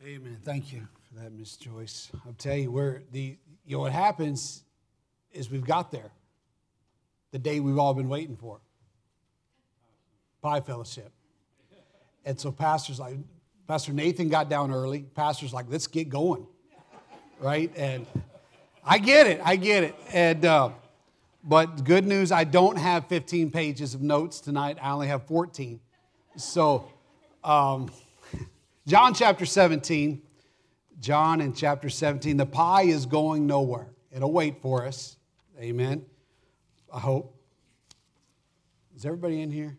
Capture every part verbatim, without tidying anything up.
Amen. Thank you for that, Miss Joyce. I'll tell you where the you know what happens is we've got there. The day we've all been waiting for. Pie fellowship. And so pastor's like, Pastor Nathan got down early. Pastor's like, let's get going. Right? And I get it. I get it. And uh, but good news, I don't have fifteen pages of notes tonight. I only have fourteen. So um, John chapter seventeen. John in chapter seventeen. The pie is going nowhere. It'll wait for us. Amen. I hope. Is everybody in here?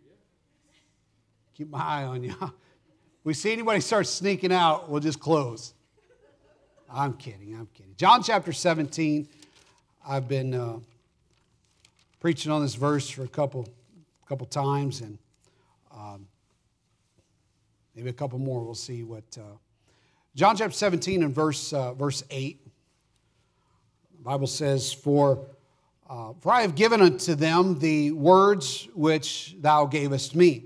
Keep my eye on you. We see anybody start sneaking out, we'll just close. I'm kidding, I'm kidding. John chapter seventeen. I've been uh, preaching on this verse for a couple, couple times, and um, maybe a couple more. We'll see what. Uh, John chapter seventeen and verse uh, verse eight. The Bible says, "For uh, for I have given unto them the words which thou gavest me."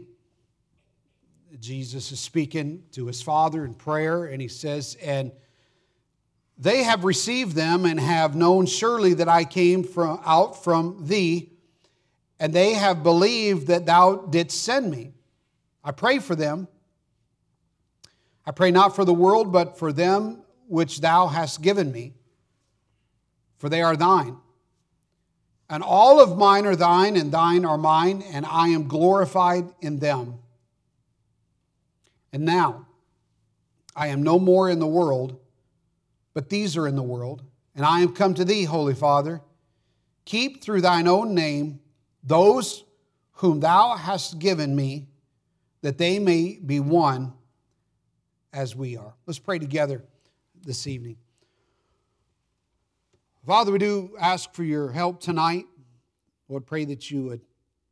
Jesus is speaking to his Father in prayer, and he says, "And they have received them and have known surely that I came from out from thee, and they have believed that thou didst send me. I pray for them. I pray not for the world, but for them which thou hast given me, for they are thine. And all of mine are thine, and thine are mine, and I am glorified in them. And now I am no more in the world, but these are in the world, and I am come to thee, Holy Father. Keep through thine own name those whom thou hast given me, that they may be one as we are." Let's pray together this evening. Father, we do ask for your help tonight. Lord, pray that you would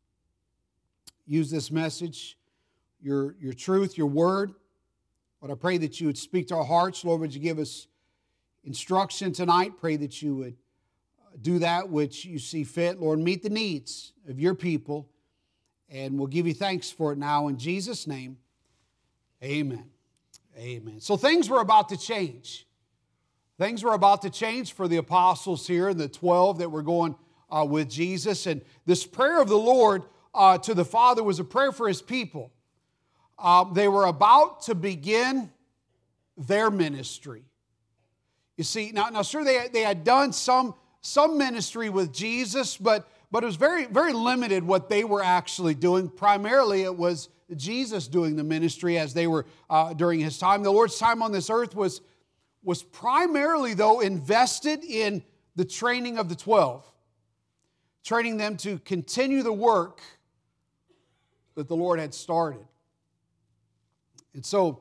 use this message, your, your truth, your word. Lord, I pray that you would speak to our hearts. Lord, would you give us instruction tonight? Pray that you would do that which you see fit. Lord, meet the needs of your people, and we'll give you thanks for it now in Jesus' name. Amen. Amen. So things were about to change. Things were about to change for the apostles here, the twelve that were going uh, with Jesus. And this prayer of the Lord uh, to the Father was a prayer for his people. Uh, they were about to begin their ministry. You see, now, now sure, they, they had done some, some ministry with Jesus, but, but it was very, very limited what they were actually doing. Primarily, it was Jesus doing the ministry as they were uh, during his time. The Lord's time on this earth was, was primarily, though, invested in the training of the twelve, training them to continue the work that the Lord had started. And so,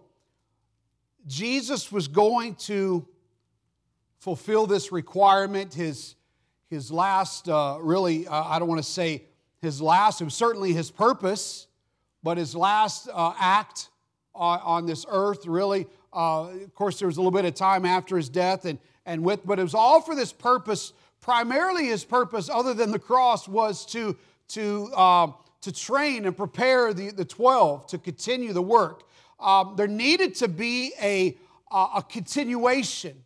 Jesus was going to fulfill this requirement. His, his last, uh, really, uh, I don't want to say his last, it was certainly his purpose, but his last uh, act on, on this earth, really, uh, of course, there was a little bit of time after his death, and, and with, but it was all for this purpose. Primarily his purpose, other than the cross, was to, to, uh, to train and prepare the, the twelve to continue the work. Um, there needed to be a, a continuation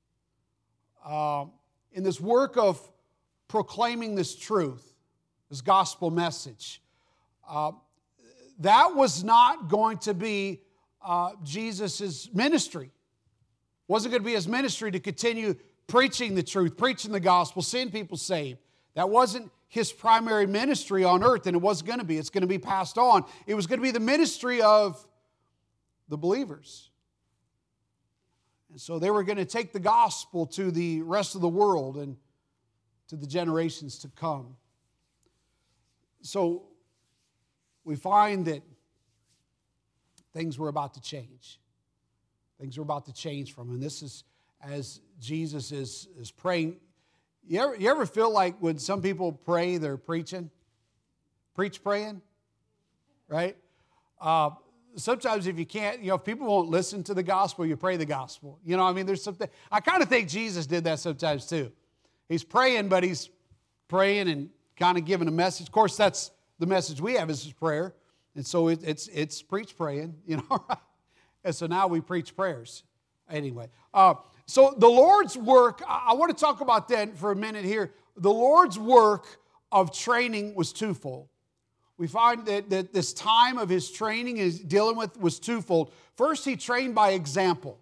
uh, in this work of proclaiming this truth, this gospel message. Uh, that was not going to be uh, Jesus' ministry. It wasn't going to be his ministry to continue preaching the truth, preaching the gospel, seeing people saved. That wasn't his primary ministry on earth, and it wasn't going to be. It's going to be passed on. It was going to be the ministry of the believers. And so they were going to take the gospel to the rest of the world and to the generations to come. So we find that things were about to change. Things were about to change from him. And this is as Jesus is, is praying. You ever, you ever feel like when some people pray, they're preaching? Preach praying? Right? Uh, Sometimes if you can't, you know, if people won't listen to the gospel, you pray the gospel. You know, I mean, there's something, I kind of think Jesus did that sometimes too. He's praying, but he's praying and kind of giving a message. Of course, that's the message we have is prayer. And so it, it's it's preach praying, you know. And so now we preach prayers. Anyway, uh, so the Lord's work, I, I want to talk about that for a minute here. The Lord's work of training was twofold. We find that, that this time of his training is dealing with was twofold. First, he trained by example.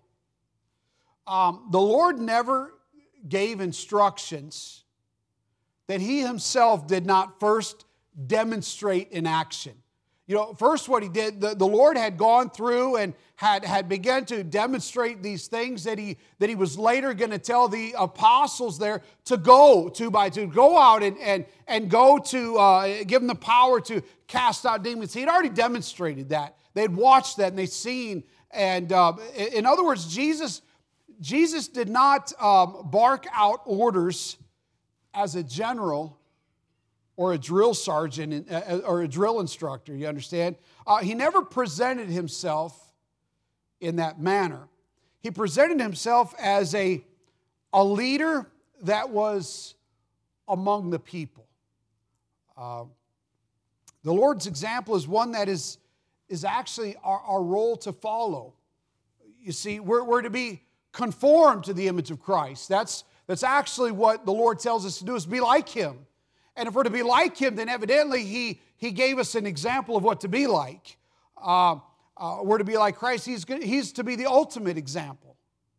Um, the Lord never gave instructions that he himself did not first demonstrate in action. You know, first what he did, the, the Lord had gone through and had, had begun to demonstrate these things that he, that he was later going to tell the apostles there to go two by two, go out and, and, and go to, uh, give them the power to cast out demons. He had already demonstrated that. They'd watched that and they'd seen. And uh, in other words, Jesus, Jesus did not um, bark out orders as a general or a drill sergeant or a drill instructor, you understand? Uh, he never presented himself in that manner. He presented himself as a, a leader that was among the people. Uh, the Lord's example is one that is, is actually our, our role to follow. You see, we're, we're to be conformed to the image of Christ. That's, that's actually what the Lord tells us to do, is be like Him. And if we're to be like Him, then evidently He, he gave us an example of what to be like. Uh, uh, we're to be like Christ. He's, he's to be the ultimate example.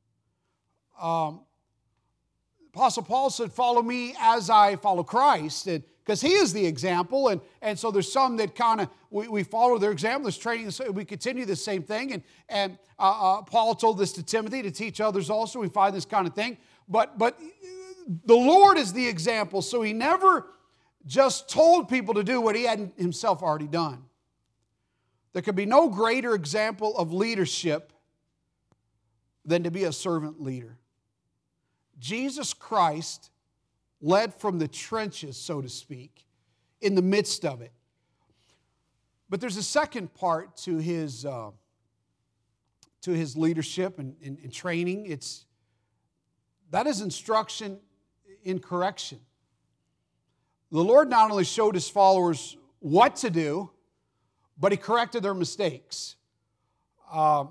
Um, Apostle Paul said, follow me as I follow Christ. And because He is the example. And, and so there's some that kind of, we, we follow their example. There's training, we continue the same thing. And, and uh, uh, Paul told this to Timothy, to teach others also. We find this kind of thing. But, but the Lord is the example. So He never just told people to do what He had Himself already done. There could be no greater example of leadership than to be a servant leader. Jesus Christ led from the trenches, so to speak, in the midst of it. But there's a second part to His, uh, to his leadership and, and, and training. It's, that is instruction in correction. The Lord not only showed His followers what to do, but He corrected their mistakes. Uh,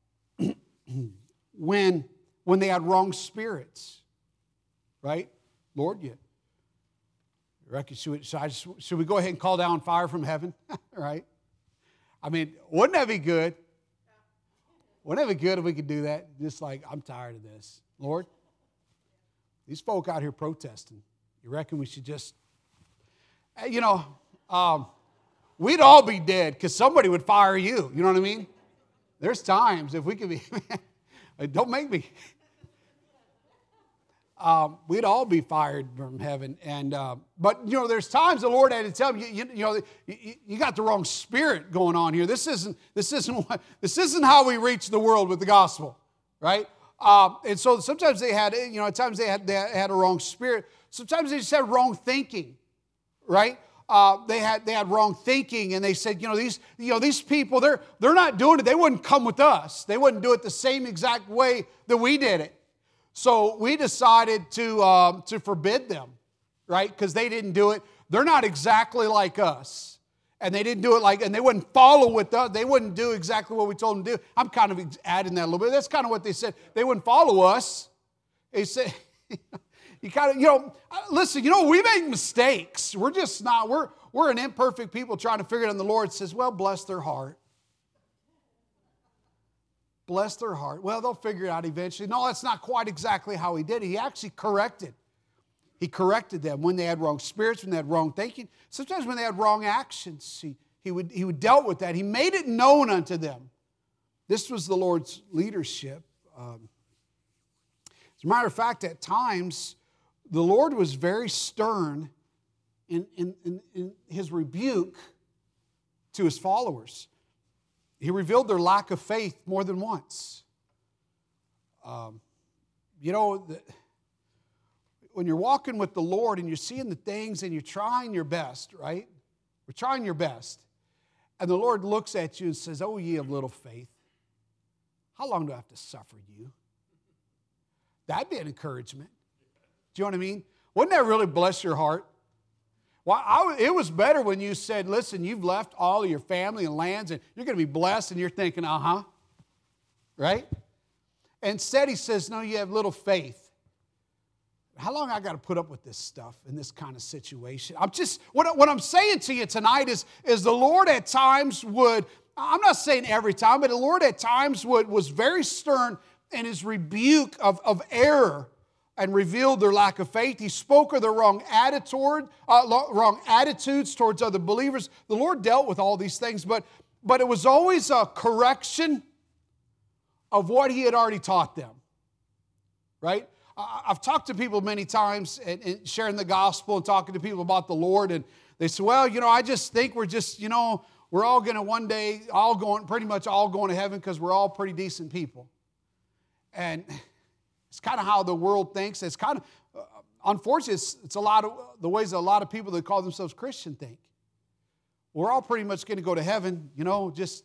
when, when they had wrong spirits, right? Lord, you reckon, should we, should, I just, should we go ahead and call down fire from heaven? Right? I mean, wouldn't that be good? Wouldn't that be good if we could do that? Just like, I'm tired of this. Lord, these folk out here protesting. You reckon we should just... You know, um, we'd all be dead because somebody would fire you. You know what I mean? There's times if we could be, don't make me. Um, we'd all be fired from heaven. And uh, but you know, there's times the Lord had to tell me, you, you know, you, you got the wrong spirit going on here. This isn't this isn't what, this isn't how we reach the world with the gospel, right? Uh, and so sometimes they had, you know, at times they had they had a wrong spirit. Sometimes they just had wrong thinking. Right? Uh, they had they had wrong thinking, and they said, you know, these you know these people, they're they're not doing it. They wouldn't come with us. They wouldn't do it the same exact way that we did it. So we decided to um, to forbid them, right? Because they didn't do it. They're not exactly like us, and they didn't do it like, and they wouldn't follow with us. They wouldn't do exactly what we told them to do. I'm kind of adding that a little bit. That's kind of what they said. They wouldn't follow us. They said. You kind of, you know, listen, you know, we make mistakes. We're just not, we're, we're an imperfect people trying to figure it out. And the Lord says, well, bless their heart. Bless their heart. Well, they'll figure it out eventually. No, that's not quite exactly how He did it. He actually corrected. He corrected them when they had wrong spirits, when they had wrong thinking. Sometimes when they had wrong actions, he, he, would, he would dealt with that. He made it known unto them. This was the Lord's leadership. Um, as a matter of fact, at times, the Lord was very stern in, in, in, in His rebuke to His followers. He revealed their lack of faith more than once. Um, you know, the, when you're walking with the Lord and you're seeing the things and you're trying your best, right? We're trying your best. And the Lord looks at you and says, oh, ye of little faith, how long do I have to suffer you? That'd be an encouragement. Do you know what I mean? Wouldn't that really bless your heart? Well, I, it was better when you said, listen, you've left all of your family and lands and you're going to be blessed, and you're thinking, uh-huh, right? Instead, he says, no, you have little faith. How long I got to put up with this stuff in this kind of situation? I'm just, what, what I'm saying to you tonight is, is the Lord at times would, I'm not saying every time, but the Lord at times would, was very stern in his rebuke of, of error and revealed their lack of faith. He spoke of their wrong attitude, uh, wrong attitudes towards other believers. The Lord dealt with all these things, but, but it was always a correction of what he had already taught them, right? I've talked to people many times and, and sharing the gospel and talking to people about the Lord, and they say, well, you know, I just think we're just, you know, we're all going to one day, all going, pretty much all going to heaven because we're all pretty decent people. And it's kind of how the world thinks. It's kind of, uh, unfortunately, it's, it's a lot of the ways that a lot of people that call themselves Christian think. We're all pretty much going to go to heaven, you know, just,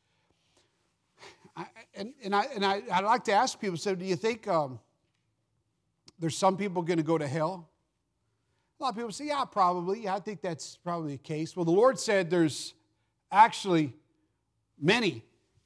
I, and, and, I, and I, I'd like to ask people, so do you think um, there's some people going to go to hell? A lot of people say, yeah, probably. Yeah, I think that's probably the case. Well, the Lord said there's actually many,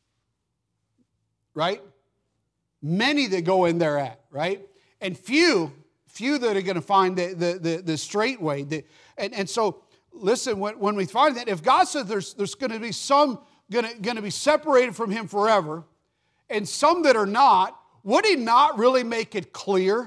right? Many that go in there at, right? And few, few that are going to find the, the, the, the straight way. The, and, and so, listen, when, when we find that, if God says there's, there's going to be some going to, going to be separated from Him forever, and some that are not, would He not really make it clear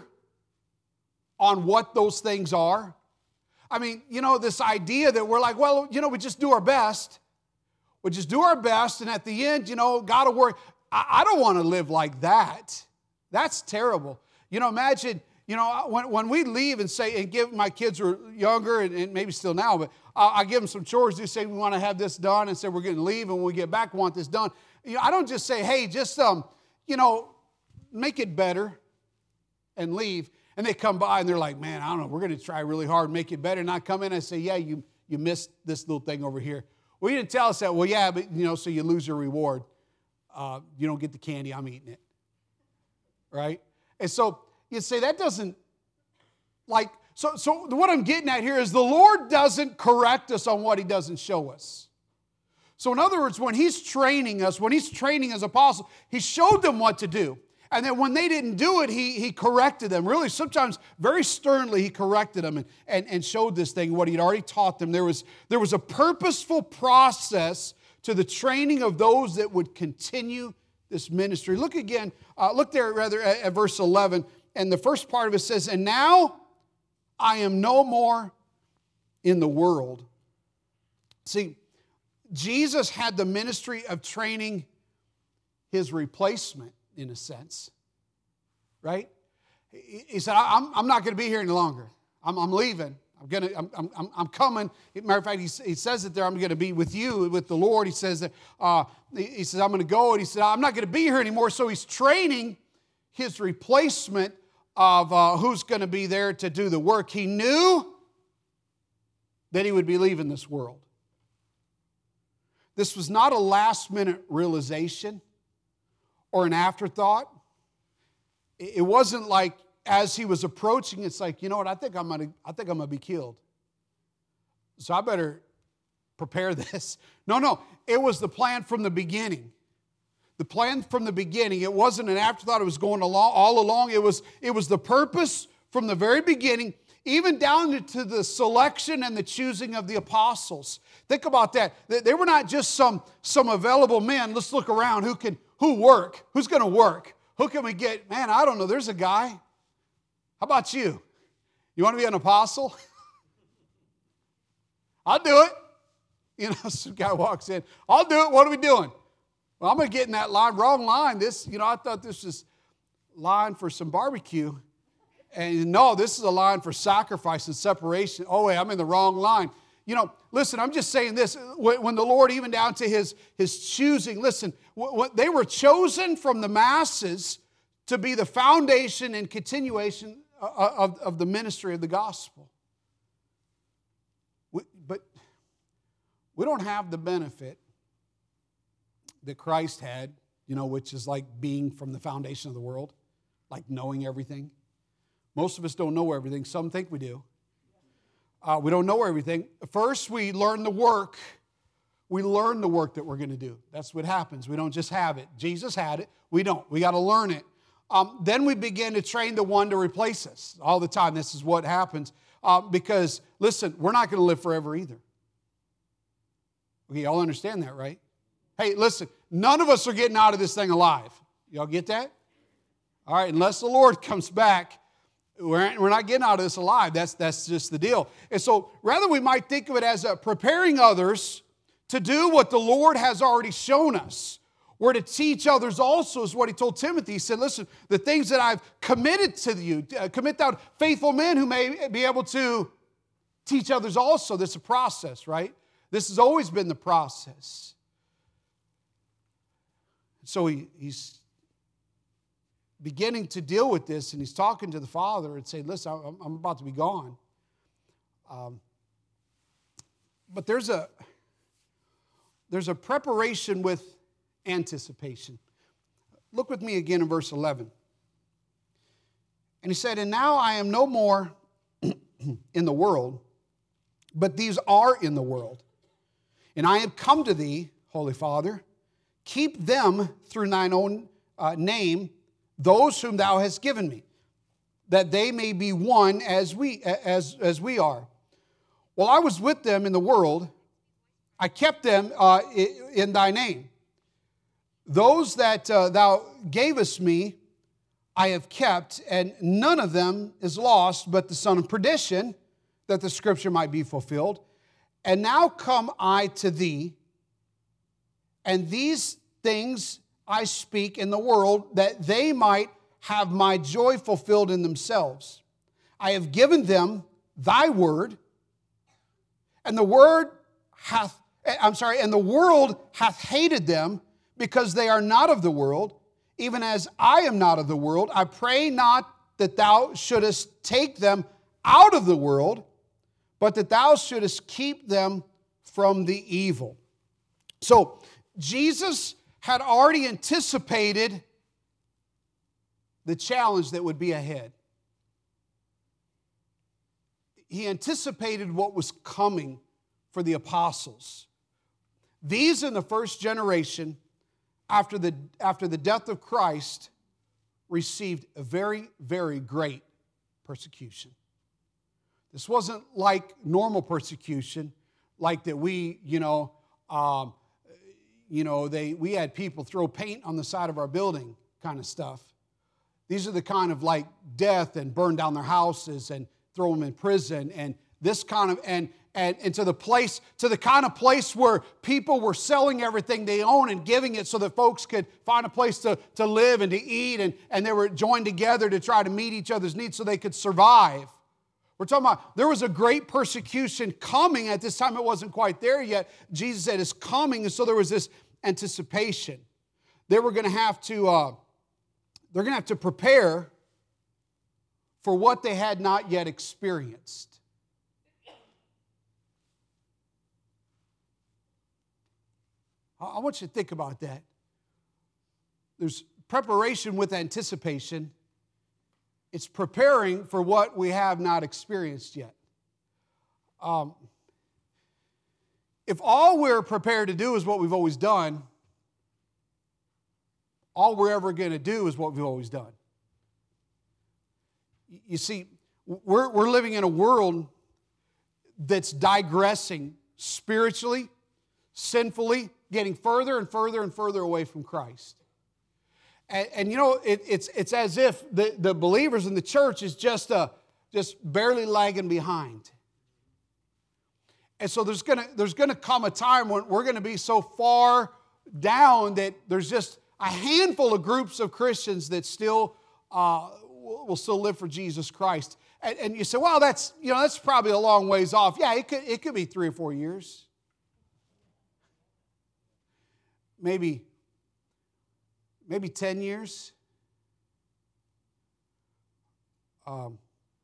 on what those things are? I mean, you know, this idea that we're like, well, you know, we just do our best. We just do our best, and at the end, you know, God will work. I, I don't want to live like that. That's terrible. You know, imagine, you know, when, when we leave and say, and give, my kids are younger, and, and maybe still now, but I, I give them some chores. They say, we want to have this done, and say, we're going to leave, and when we get back, we want this done. You know, I don't just say, hey, just, um, you know, make it better and leave. And they come by and they're like, man, I don't know, we're going to try really hard, make it better. And I come in and say, yeah, you, you missed this little thing over here. Well, you didn't tell us that. Well, yeah, but, you know, so you lose your reward. Uh, you don't get the candy, I'm eating it. Right? And so you say that doesn't, like, so, so what I'm getting at here is the Lord doesn't correct us on what He doesn't show us. So in other words, when He's training us, when He's training as apostles, He showed them what to do. And then when they didn't do it, he, he corrected them. Really, sometimes very sternly, He corrected them and, and, and showed this thing, what He'd already taught them. There was, there was a purposeful process to the training of those that would continue this ministry. Look again, uh, look there rather at, at verse eleven. And the first part of it says, and now I am no more in the world. See, Jesus had the ministry of training His replacement, in a sense, right? He said, I'm, I'm not going to be here any longer. I'm, I'm leaving. I'm going to, I'm, I'm, I'm coming. Matter of fact, he, he says it there, I'm going to be with you, with the Lord. He says that, uh, he says, I'm going to go. And he said, I'm not going to be here anymore. So He's training His replacement of uh, who's going to be there to do the work. He knew that He would be leaving this world. This was not a last minute realization or an afterthought. It wasn't like as He was approaching, it's like, you know what, I think I'm gonna, I think I'm gonna be killed. So I better prepare this. No, no, it was the plan from the beginning. The plan from the beginning. It wasn't an afterthought. It was going along all along. It was, it was the purpose from the very beginning, even down to the selection and the choosing of the apostles. Think about that. They were not just some, some available men. Let's look around. Who can who work? Who's going to work? Who can we get? Man, I don't know. There's a guy. How about you? You want to be an apostle? I'll do it. You know, some guy walks in. I'll do it. What are we doing? Well, I'm going to get in that line. Wrong line. This, you know, I thought this was line for some barbecue. And no, this is a line for sacrifice and separation. Oh, wait, I'm in the wrong line. You know, listen, I'm just saying this. When the Lord, even down to His, his choosing, listen, they were chosen from the masses to be the foundation and continuation of, of the ministry of the gospel. We, but we don't have the benefit that Christ had, you know, which is like being from the foundation of the world, like knowing everything. Most of us don't know everything. Some think we do. Uh, we don't know everything. First, we learn the work. We learn the work that we're going to do. That's what happens. We don't just have it. Jesus had it. We don't. We got to learn it. um, then we begin to train the one to replace us all the time. This is what happens. Uh, because, listen, we're not going to live forever either. Okay, y'all understand that, right? Hey, listen, none of us are getting out of this thing alive. Y'all get that? All right, unless the Lord comes back, we're, we're not getting out of this alive. That's, that's just the deal. And so rather we might think of it as a preparing others to do what the Lord has already shown us. We're to teach others also, is what he told Timothy. He said, listen, the things that I've committed to you, uh, commit thou faithful men who may be able to teach others also. This is a process, right? This has always been the process. So he, he's beginning to deal with this, and he's talking to the Father and saying, listen, I'm, I'm about to be gone. Um, but there's a, there's a preparation with anticipation. Look with me again in verse eleven. And he said, and now I am no more in the world, but these are in the world. And I have come to thee, Holy Father, keep them through thine own uh, name, those whom thou hast given me, that they may be one as we, as, as we are. While I was with them in the world, I kept them uh, in thy name. Those that uh, thou gavest me, I have kept, and none of them is lost, but the son of perdition, that the scripture might be fulfilled. And now come I to thee, and these things I speak in the world, that they might have my joy fulfilled in themselves. I have given them thy word, and the word hath, I'm sorry, and the world hath hated them, because they are not of the world, even as I am not of the world. I pray not that thou shouldest take them out of the world, but that thou shouldest keep them from the evil. So, Jesus had already anticipated the challenge that would be ahead. He anticipated what was coming for the apostles. These in the first generation, after the, after the death of Christ, received a very, very great persecution. This wasn't like normal persecution, like that we, you know, um, you know, they we had people throw paint on the side of our building kind of stuff. These are the kind of like death and burn down their houses and throw them in prison and this kind of, and And, and to the place, to the kind of place where people were selling everything they own and giving it so that folks could find a place to, to live and to eat, and, and they were joined together to try to meet each other's needs so they could survive. We're talking about there was a great persecution coming. At this time it wasn't quite there yet. Jesus said it's coming, and so there was this anticipation. They were going to have to, uh, they're going to have to prepare for what they had not yet experienced. I want you to think about that. There's preparation with anticipation. It's preparing for what we have not experienced yet. Um, if all we're prepared to do is what we've always done, all we're ever going to do is what we've always done. You see, we're, we're living in a world that's digressing spiritually, sinfully, getting further and further and further away from Christ. And, and you know, it, it's, it's as if the, the believers in the church is just, uh, just barely lagging behind. And so there's gonna, there's gonna come a time when we're gonna be so far down that there's just a handful of groups of Christians that still uh, will still live for Jesus Christ. And, and you say, well, that's, you know, that's probably a long ways off. Yeah, it could, it could be three or four years. Maybe, maybe ten years. Um,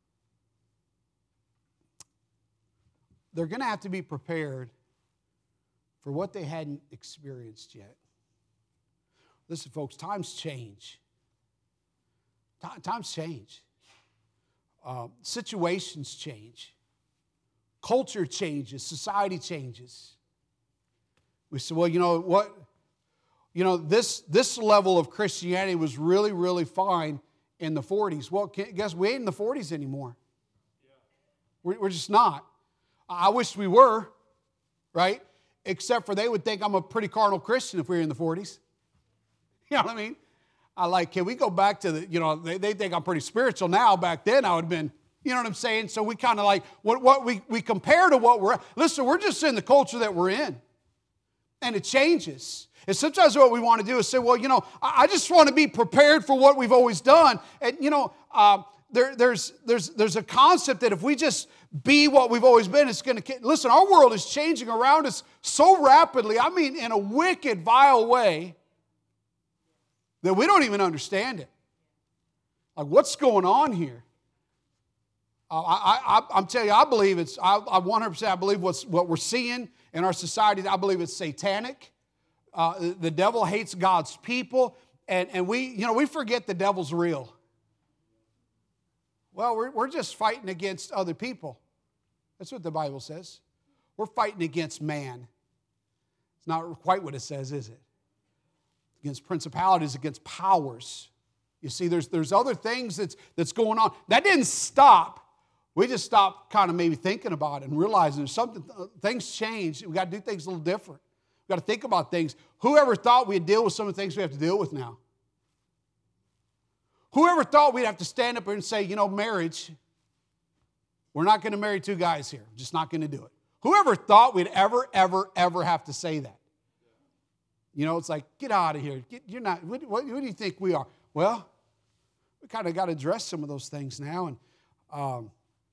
they're going to have to be prepared for what they hadn't experienced yet. Listen, folks, times change. T- times change. Uh, situations change. Culture changes. Society changes. We say, well, you know what? you know, this, this level of Christianity was really, really fine in the forties. Well, guess we ain't in the forties anymore. We're, we're just not. I wish we were, right? Except for they would think I'm a pretty carnal Christian if we were in the forties. You know what I mean? I like, can we go back to the, you know, they, they think I'm pretty spiritual now. Back then I would have been, you know what I'm saying? So we kind of like, what, what we, we compare to what we're, listen, we're just in the culture that we're in. And it changes. And sometimes what we want to do is say, well, you know, I, I just want to be prepared for what we've always done. And, you know, uh, there, there's, there's, there's a concept that if we just be what we've always been, it's going to, listen, our world is changing around us so rapidly, I mean, in a wicked, vile way, that we don't even understand it. Like, what's going on here? Uh, I, I, I'm telling you, I believe it's, I, I one hundred percent I believe what's, what we're seeing in our society, I believe it's satanic. Uh, the devil hates God's people, and, and we, you know, we forget the devil's real. Well, we're, we're just fighting against other people. That's what the Bible says. We're fighting against man. It's not quite what it says, is it? Against principalities, against powers. You see, there's, there's other things that's, that's going on. That didn't stop. We just stopped kind of maybe thinking about it and realizing there's something, things change. We've got to do things a little different. We've got to think about things. Whoever thought we'd deal with some of the things we have to deal with now? Whoever thought we'd have to stand up and say, you know, marriage, we're not going to marry two guys here. We're just not going to do it. Whoever thought we'd ever, ever, ever have to say that? You know, it's like, get out of here. Get, you're not, what, what, who do you think we are? Well, we kind of got to address some of those things now. And um,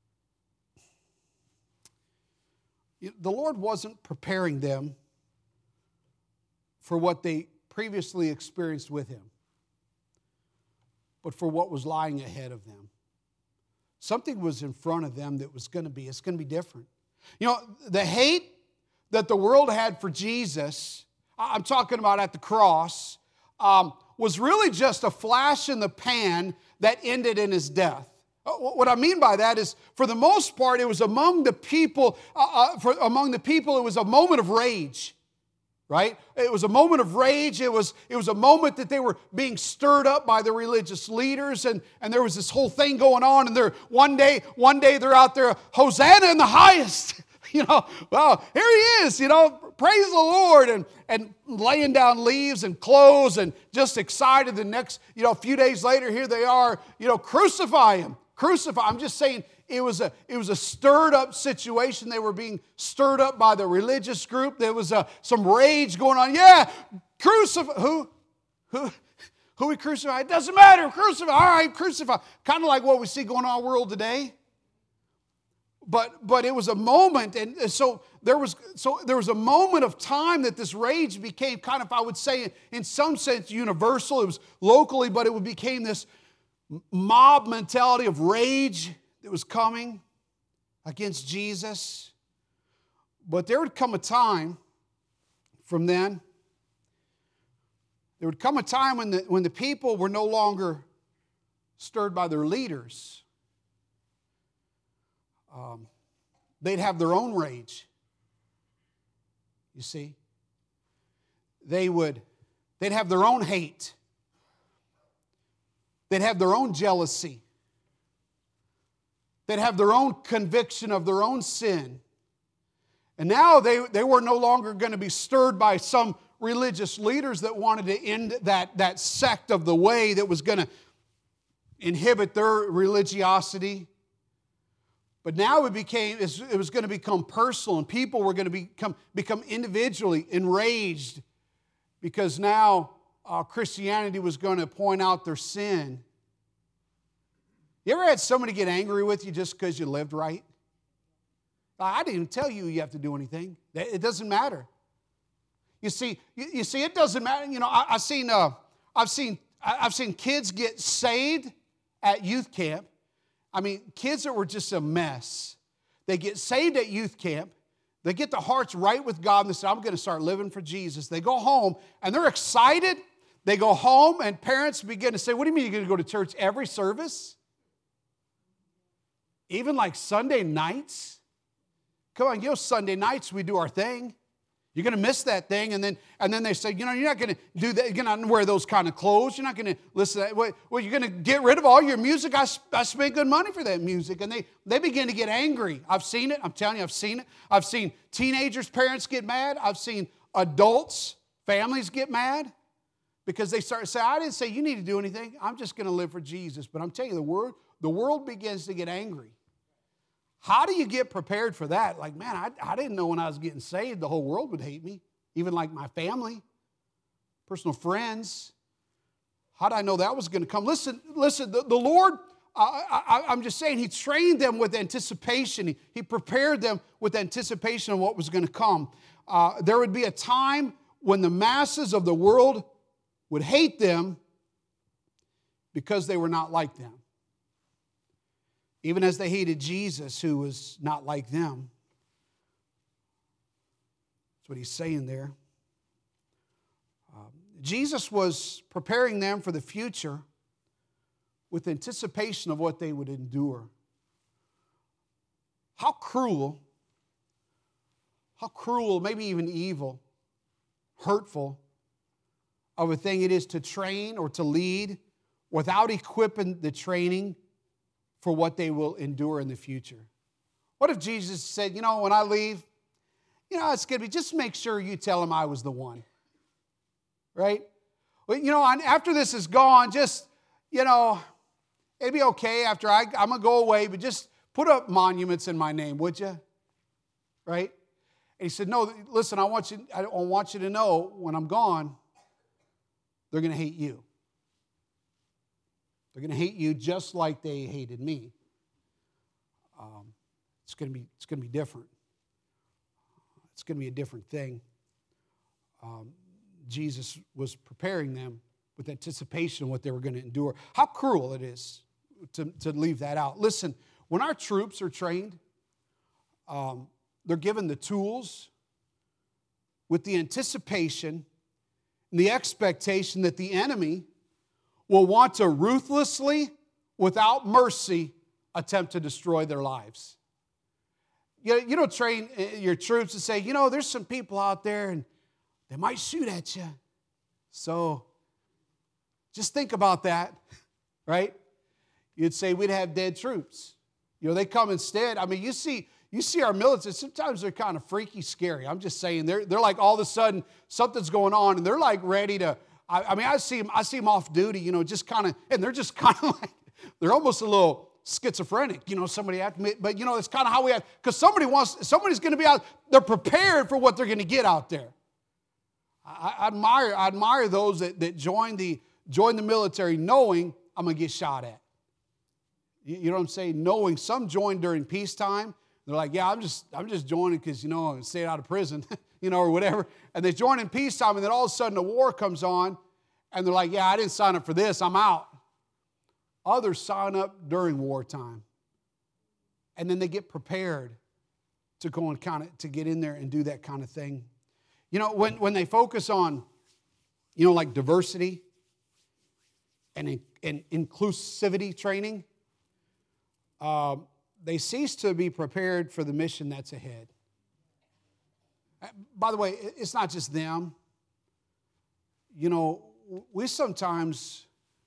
the Lord wasn't preparing them for what they previously experienced with Him, but for what was lying ahead of them. Something was in front of them that was going to be, it's going to be different. You know, the hate that the world had for Jesus, I'm talking about at the cross, um, was really just a flash in the pan that ended in His death. What I mean by that is, for the most part, it was among the people, uh, uh, for, among the people, it was a moment of rage. Right? It was a moment of rage. It was, it was a moment that they were being stirred up by the religious leaders, and, and there was this whole thing going on, and they're one day, one day they're out there, Hosanna in the highest. You know, well, here He is, you know, praise the Lord, and, and laying down leaves and clothes and just excited. The next, you know, a few days later, here they are, you know, crucify Him, crucify. I'm just saying, It was a it was a stirred up situation. They were being stirred up by the religious group. There was a, some rage going on. Yeah, crucify. Who? Who? Who we crucify? It doesn't matter. Crucify. All right, crucify. Kind of like what we see going on in our world today. But but it was a moment, and so there was so there was a moment of time that this rage became kind of, I would say, in some sense universal. It was locally, but it became this mob mentality of rage that was coming against Jesus. But there would come a time from then, there would come a time when the, when the people were no longer stirred by their leaders. Um, they'd have their own rage. You see? They would, they'd have their own hate. They'd have their own jealousy. They'd have their own conviction of their own sin. And now they, they were no longer going to be stirred by some religious leaders that wanted to end that, that sect of the way that was going to inhibit their religiosity. But now it became, it was going to become personal, and people were going to become, become individually enraged because now uh, Christianity was going to point out their sin. You ever had somebody get angry with you just because you lived right? I didn't even tell you you have to do anything. It doesn't matter. You see, you, you see, it doesn't matter. You know, I, I've seen, uh, I've seen, I've seen kids get saved at youth camp. I mean, kids that were just a mess. They get saved at youth camp. They get their hearts right with God, and they say, I'm going to start living for Jesus. They go home, and they're excited. They go home, and parents begin to say, what do you mean you're going to go to church every service? Even like Sunday nights? Come on, you know, Sunday nights we do our thing. You're You're going to miss that thing. And then and then they say, you know, you're not going to do that. You're not wear those kind of clothes. You're not going to listen to that. Well, well, you're going to get rid of all your music. I, I spent good money for that music. And they, they begin to get angry. I've seen it. I'm telling you, I've seen it. I've seen teenagers' parents get mad. I've seen adults, families get mad because they start to say, I didn't say you need to do anything. I'm just going to live for Jesus. But I'm telling you, the world, the world begins to get angry. How do you get prepared for that? Like, man, I, I didn't know when I was getting saved the whole world would hate me. Even like my family, personal friends. How did I know that was going to come? Listen, listen, the, the Lord, I, I, I'm just saying, He trained them with anticipation. He, he prepared them with anticipation of what was going to come. Uh, there would be a time when the masses of the world would hate them because they were not like them. Even as they hated Jesus, who was not like them. That's what He's saying there. Um, Jesus was preparing them for the future with anticipation of what they would endure. How cruel, how cruel, maybe even evil, hurtful of a thing it is to train or to lead without equipping the training for what they will endure in the future. What if Jesus said, you know, when I leave, you know, it's going to be, just make sure you tell them I was the one. Right? Well, you know, after this is gone, just, you know, it'd be okay after I, I'm going to go away, but just put up monuments in my name, would you? Right? And He said, no, listen, I want you, I want you to know when I'm gone, they're going to hate you. They're going to hate you just like they hated me. Um, it's going to be it's going to be different. It's going to be a different thing. Um, Jesus was preparing them with anticipation of what they were going to endure. How cruel it is to, to leave that out. Listen, when our troops are trained, um, they're given the tools with the anticipation and the expectation that the enemy will want to ruthlessly, without mercy, attempt to destroy their lives. You, you don't train your troops to say, you know, there's some people out there and they might shoot at you. So just think about that, right? You'd say we'd have dead troops. You know, they come instead. I mean, you see, you see our military, sometimes they're kind of freaky scary. I'm just saying, they're, they're like all of a sudden something's going on and they're like ready to, I mean, I see them, I see them off duty, you know, just kind of, and they're just kind of like, they're almost a little schizophrenic, you know, somebody have to, but you know, it's kind of how we have, because somebody wants, somebody's going to be out, they're prepared for what they're going to get out there. I, I admire, I admire those that, that join the, join the military knowing I'm going to get shot at. You, you know what I'm saying? Knowing some join during peacetime. They're like, yeah, I'm just, I'm just joining because, you know, I'm staying out of prison, you know, or whatever. And they join in peacetime, and then all of a sudden a war comes on, and they're like, yeah, I didn't sign up for this, I'm out. Others sign up during wartime. And then they get prepared to go and kind of, to get in there and do that kind of thing. You know, when, when they focus on, you know, like diversity and, and inclusivity training, um, they cease to be prepared for the mission that's ahead. By the way, it's not just them. You know, we sometimes,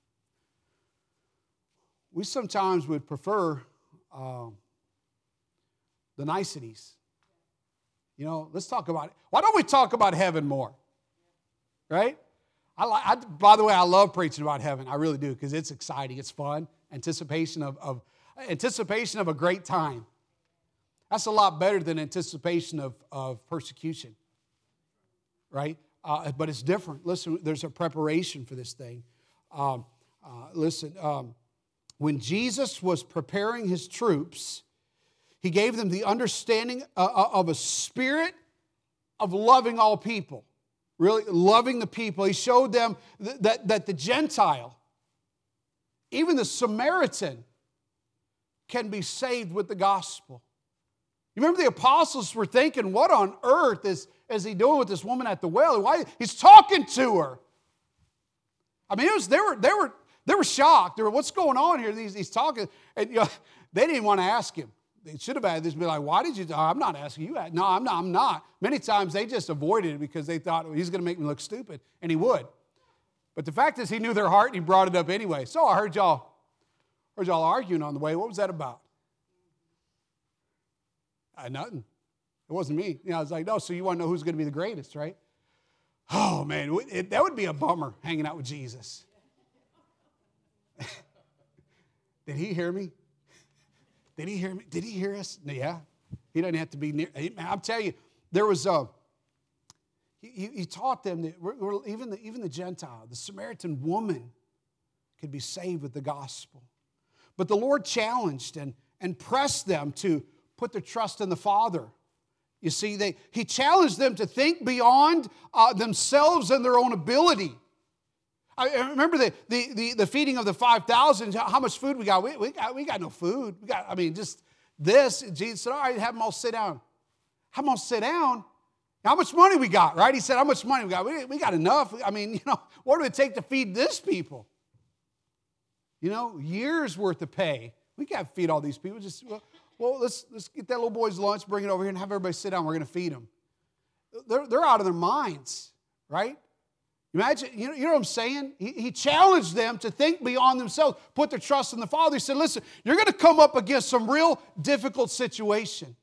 we sometimes would prefer uh, the niceties. You know, let's talk about it. Why don't we talk about heaven more? Right? I, I, by the way, I love preaching about heaven. I really do, because it's exciting. It's fun. Anticipation of, of anticipation of a great time. That's a lot better than anticipation of, of persecution. Right? Uh, but it's different. Listen, there's a preparation for this thing. Um, uh, listen, um, when Jesus was preparing His troops, He gave them the understanding uh, of a spirit of loving all people. Really loving the people. He showed them th- that, that the Gentile, even the Samaritan, can be saved with the gospel. You remember the apostles were thinking, what on earth is, is he doing with this woman at the well? Why? He's talking to her. I mean, it was, they were, they were, they were shocked. They were, what's going on here? He's, he's talking. And, you know, they didn't want to ask him. they should have had this, be like, why did you, oh, I'm not asking you that. No, I'm not, I'm not. Many times they just avoided it because they thought, well, he's going to make me look stupid, and he would. But the fact is he knew their heart, and he brought it up anyway. So I heard y'all, heard y'all arguing on the way. What was that about? Uh, nothing. It wasn't me. You know, I was like, no, so you want to know who's going to be the greatest, right? Oh, man, it, that would be a bummer, hanging out with Jesus. Did he hear me? Did he hear me? Did he hear us? Yeah. He doesn't have to be near. I'm telling you, there was a, he, he taught them that we're, we're, even, the, even the Gentile, the Samaritan woman could be saved with the gospel. But the Lord challenged and, and pressed them to put their trust in the Father. You see, they, he challenged them to think beyond uh, themselves and their own ability. I remember the, the, the, the feeding of the five thousand, how much food we got. We, we got. we got no food. We got, I mean, just this. Jesus said, all right, have them all sit down. Have them all sit down. How much money we got, right? He said, how much money we got? We, we got enough. I mean, you know, what do it take to feed this people? You know, years worth of pay. We can't feed all these people. Just, well, well let's, let's get that little boy's lunch, bring it over here, and have everybody sit down. We're going to feed them. They're, they're out of their minds, right? Imagine, you know, you know what I'm saying? He, he challenged them to think beyond themselves, put their trust in the Father. He said, listen, you're going to come up against some real difficult situation.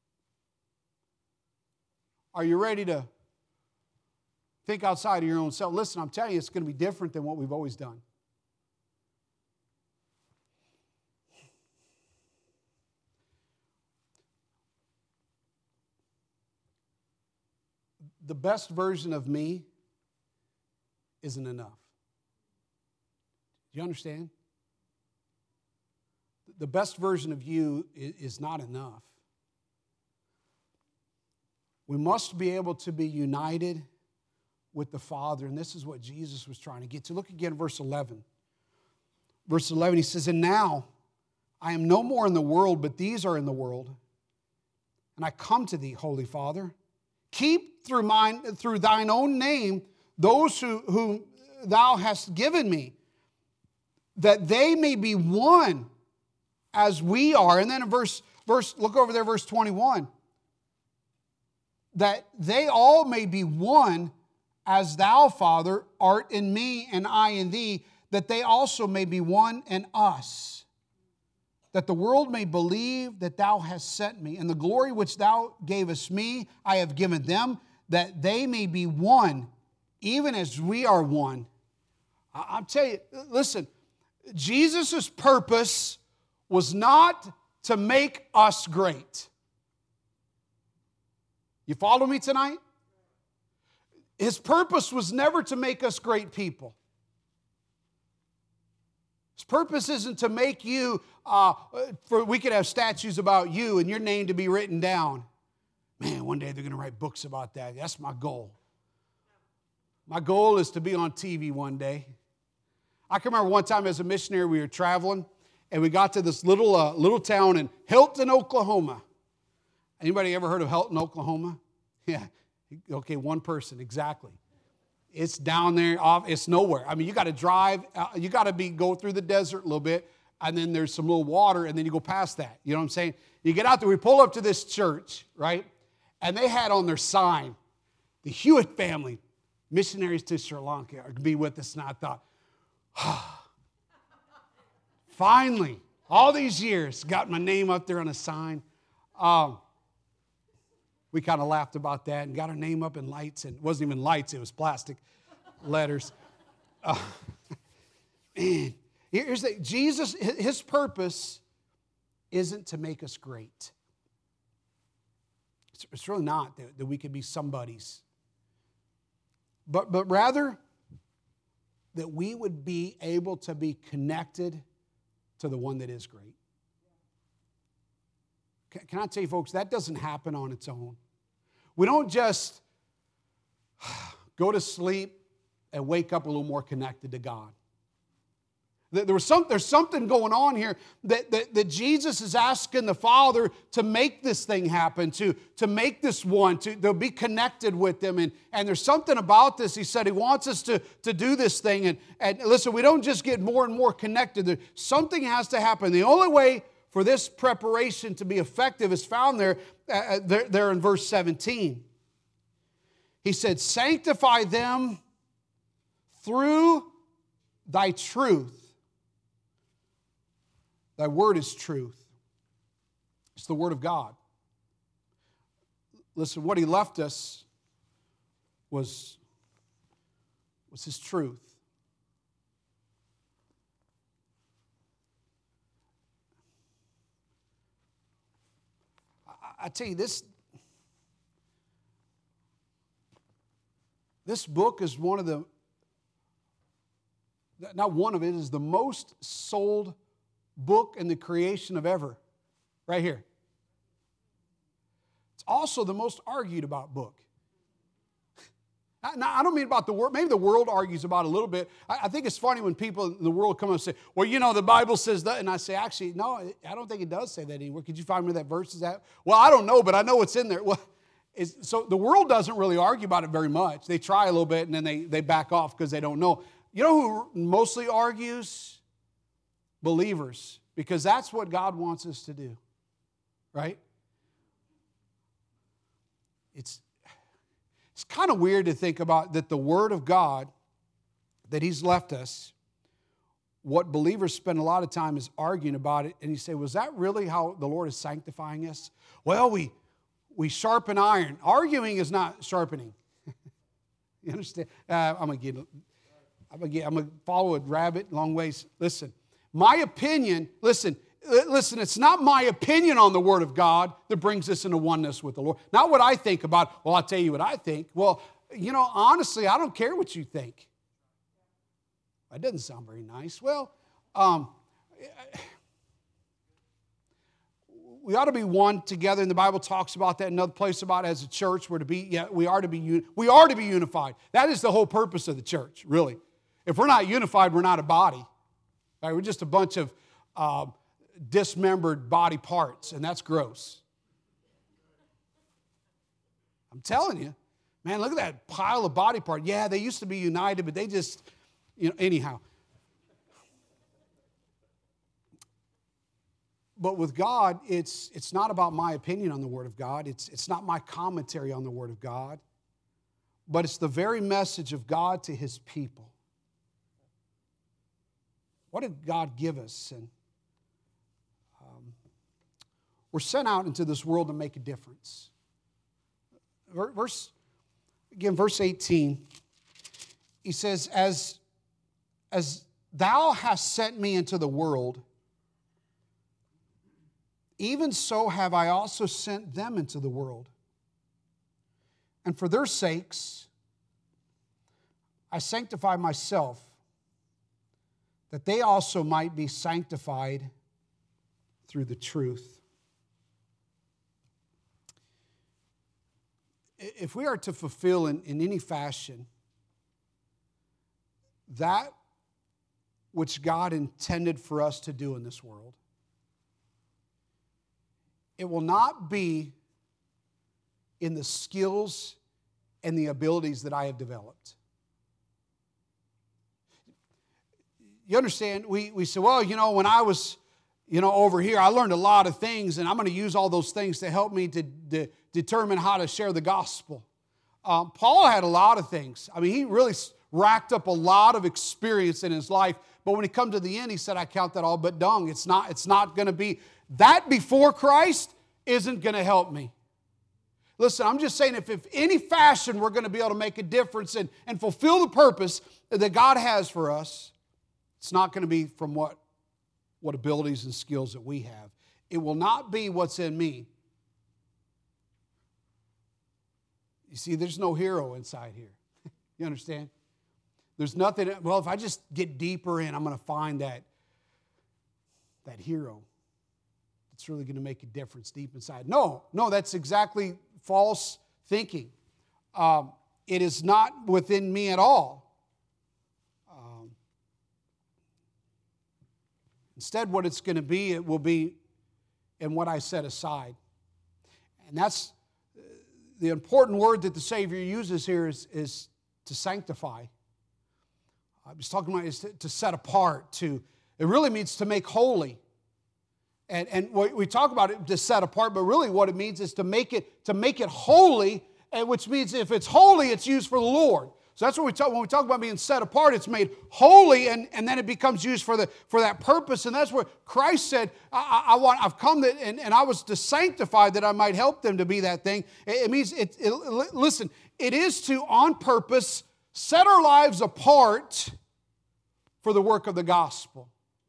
Are you ready to think outside of your own self? Listen, I'm telling you, it's going to be different than what we've always done. The best version of me isn't enough. Do you understand? The best version of you is not enough. We must be able to be united with the Father, and this is what Jesus was trying to get to. Look again at verse eleven. Verse eleven, he says, and now I am no more in the world, but these are in the world. And I come to thee, Holy Father. Keep through mine, through thine own name those who, whom thou hast given me, that they may be one as we are. And then in verse, verse, look over there, verse twenty-one. That they all may be one as thou, Father, art in me and I in thee, that they also may be one in us, that the world may believe that thou hast sent me, and the glory which thou gavest me I have given them, that they may be one, even as we are one. I'll tell you, listen, Jesus' purpose was not to make us great. You follow me tonight? His purpose was never to make us great people. His purpose isn't to make you, uh, for we could have statues about you and your name to be written down. Man, one day they're going to write books about that. That's my goal. My goal is to be on T V one day. I can remember one time as a missionary, we were traveling, and we got to this little uh, little town in Hilton, Oklahoma. Anybody ever heard of Hilton, Oklahoma? Yeah. Okay, one person, exactly. It's down there, off. It's nowhere. I mean, you got to drive. Uh, you got to be go through the desert a little bit, and then there's some little water, and then you go past that. You know what I'm saying? You get out there. We pull up to this church, right? And they had on their sign, the Hewitt family, missionaries to Sri Lanka, are to be with us. And I thought, ah, finally, all these years, got my name up there on a sign. Um, we kind of laughed about that and got our name up in lights. And it wasn't even lights, it was plastic letters. Uh, man, here's the, Jesus, his purpose isn't to make us great. It's, it's really not that, that we could be somebodies. But, but rather that we would be able to be connected to the one that is great. Can, can I tell you, folks, that doesn't happen on its own. We don't just go to sleep and wake up a little more connected to God. There was some, there's something going on here that, that, that Jesus is asking the Father to make this thing happen, to, to make this one, to, to be connected with them. And, and there's something about this. He said he wants us to, to do this thing. And, and listen, we don't just get more and more connected. There, something has to happen. The only way for this preparation to be effective is found there, uh, there, there in verse seventeen. He said, sanctify them through thy truth. Thy word is truth. It's the word of God. Listen, what he left us was, was his truth. I, I tell you, this, this book is one of the, not one of it, is the most sold book in the creation of ever. Right here. It's also the most argued about book. Now, I don't mean about the world. Maybe the world argues about it a little bit. I, I think it's funny when people in the world come up and say, well, you know, the Bible says that. And I say, actually, no, I don't think it does say that anywhere. Could you find me where that verse is at? Well, I don't know, but I know it's in there. Well, it's, so the world doesn't really argue about it very much. They try a little bit and then they, they back off because they don't know. You know who mostly argues? Believers. Because that's what God wants us to do. Right? It's... It's kind of weird to think about that the Word of God that He's left us, what believers spend a lot of time is arguing about it. And you say, was that really how the Lord is sanctifying us? Well, we, we sharpen iron. Arguing is not sharpening. You understand? Uh, I'm going to get, I'm going to I'm going to follow a rabbit long ways. Listen, my opinion, listen, Listen, it's not my opinion on the Word of God that brings us into oneness with the Lord. Not what I think about, well, I'll tell you what I think. Well, you know, honestly, I don't care what you think. That doesn't sound very nice. Well, um, we ought to be one together, and the Bible talks about that. Another place about it, as a church, we're to be, yeah, we are to be, we are to be unified. That is the whole purpose of the church, really. If we're not unified, we're not a body. Right? We're just a bunch of Um, dismembered body parts, and that's gross. I'm telling you, man, look at that pile of body parts. Yeah, they used to be united, but they just, you know, anyhow. But with God, it's it's not about my opinion on the Word of God. It's it's not my commentary on the Word of God, but it's the very message of God to His people. What did God give us? And we're sent out into this world to make a difference. Verse, again, verse eighteen, he says, as, as thou hast sent me into the world, even so have I also sent them into the world. And for their sakes, I sanctify myself, that they also might be sanctified through the truth. If we are to fulfill in, in any fashion that which God intended for us to do in this world, it will not be in the skills and the abilities that I have developed. You understand? We, we say, well, you know, when I was, you know, over here, I learned a lot of things, and I'm going to use all those things to help me to, to determine how to share the gospel. Um, Paul had a lot of things. I mean, he really racked up a lot of experience in his life, but when he come to the end, he said, I count that all but dung. It's not, it's not going to be, that before Christ isn't going to help me. Listen, I'm just saying, if, if any fashion we're going to be able to make a difference and, and fulfill the purpose that God has for us, it's not going to be from what, what abilities and skills that we have. It will not be what's in me. You see, there's no hero inside here. You understand? There's nothing, well, if I just get deeper in, I'm going to find that, that hero that's really going to make a difference deep inside. No, no, that's exactly false thinking. Um, it is not within me at all. Um, instead, what it's going to be, it will be in what I set aside. And that's the important word that the Savior uses here is, is to sanctify. I was talking about is to, to set apart. To it really means to make holy. And, and we talk about it to set apart, but really what it means is to make it, to make it holy, and which means if it's holy, it's used for the Lord. So that's what we talk when we talk about being set apart. It's made holy, and, and then it becomes used for the for that purpose. And that's where Christ said, I, I want, I've come that, and, and I was to sanctify that I might help them to be that thing. It, it means, it, it, listen, it is to, on purpose, set our lives apart for the work of the gospel.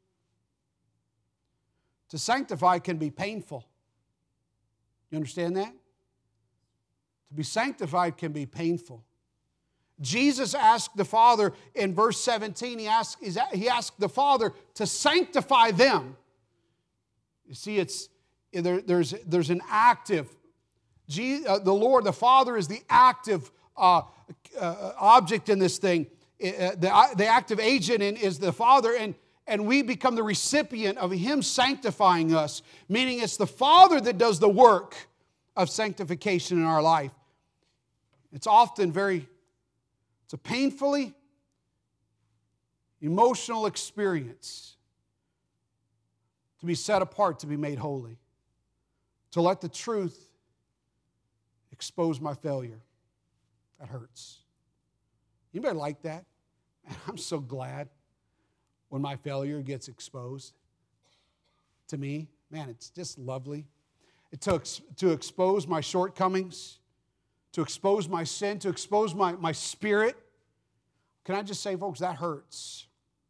To sanctify can be painful. You understand that? To be sanctified can be painful. Jesus asked the Father in verse seventeen, he asked, he asked the Father to sanctify them. You see, it's there, there's, there's an active. Jesus, uh, the Lord, the Father is the active uh, uh, object in this thing. Uh, the, the active agent in, is the Father, and, and we become the recipient of Him sanctifying us, meaning it's the Father that does the work of sanctification in our life. It's often very It's a painfully emotional experience to be set apart, to be made holy, to let the truth expose my failure. That hurts. Anybody like that? I'm so glad when my failure gets exposed to me. Man, it's just lovely. It took to expose my shortcomings, to expose my sin, to expose my, my spirit. Can I just say, folks, that hurts.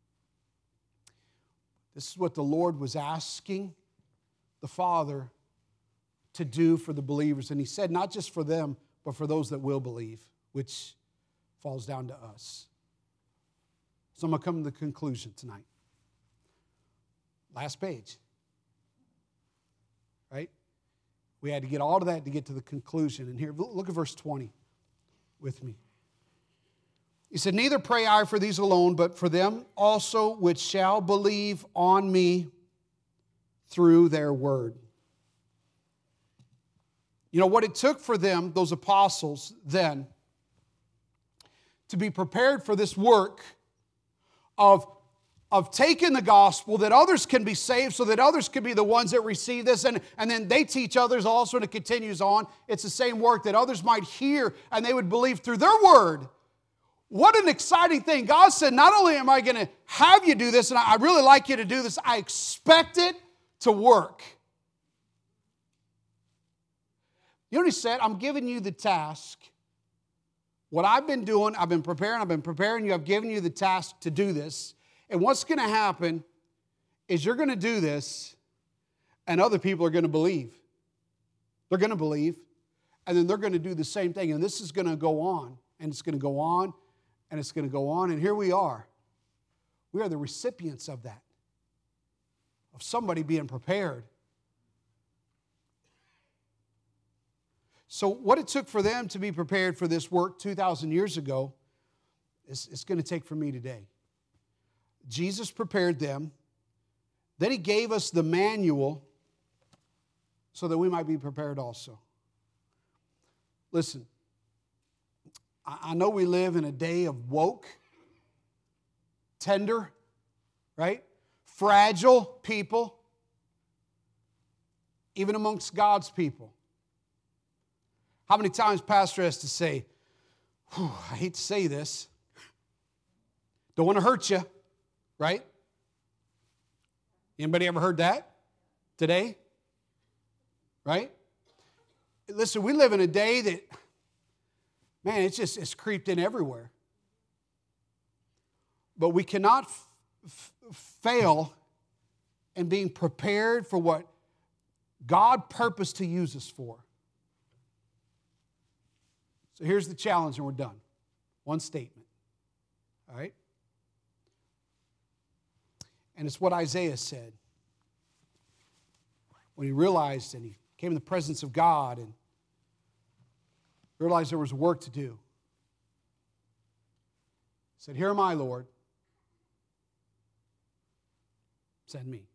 This is what the Lord was asking the Father to do for the believers. And He said, not just for them, but for those that will believe, which falls down to us. So I'm going to come to the conclusion tonight. Last page. Right? We had to get all of that to get to the conclusion. And here, look at verse twenty with me. He said, neither pray I for these alone, but for them also which shall believe on me through their word. You know, what it took for them, those apostles then, to be prepared for this work of of taking the gospel that others can be saved so that others can be the ones that receive this, and, and then they teach others also, and it continues on. It's the same work that others might hear and they would believe through their word. What an exciting thing. God said, not only am I going to have you do this, and I really like you to do this, I expect it to work. You know what He said? I'm giving you the task. What I've been doing, I've been preparing, I've been preparing you, I've given you the task to do this. And what's going to happen is you're going to do this, and other people are going to believe. They're going to believe, and then they're going to do the same thing. And this is going to go on, and it's going to go on, and it's going to go on. And here we are. We are the recipients of that, of somebody being prepared. So what it took for them to be prepared for this work two thousand years ago, is it's going to take for me today. Jesus prepared them. Then He gave us the manual so that we might be prepared also. Listen, I know we live in a day of woke, tender, right? Fragile people, even amongst God's people. How many times Pastor has to say, I hate to say this, don't want to hurt you. Right? Anybody ever heard that today? Right? Listen, we live in a day that, man, it's just, it's creeped in everywhere. But we cannot f- f- fail in being prepared for what God purposed to use us for. So here's the challenge, and we're done. One statement. All right? And it's what Isaiah said when he realized, and he came in the presence of God and realized there was work to do. He said, here am I, Lord. Send me.